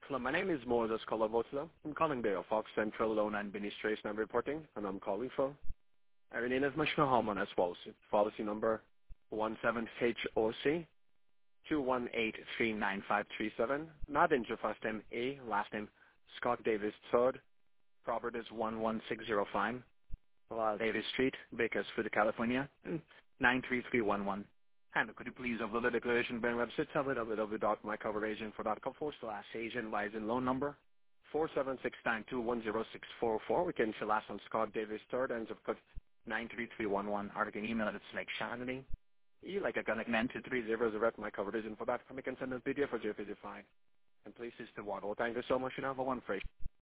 Hello, my name is Moses Colavotla. I'm calling the Fox Central Loan and Administration reporting, and I'm calling for Irene of Machina Hallman as policy number 17HOC 2183957. Not in your first name A, last name Scott Davis III. Property is 11605 Davis Street, Bakersfield, California 93311. And could you please over the declaration bank website www.mycoveragent4.com/agent license loan number 47692106444. We can fill last on Scott Davis III and zip code 93311. Or you can email it. It's like Shannon. You like a connect 92300 my coverage info.com. You can send a PDF for JPG fine. And please, Mr. Waddle. Thank you so much. You have a one free.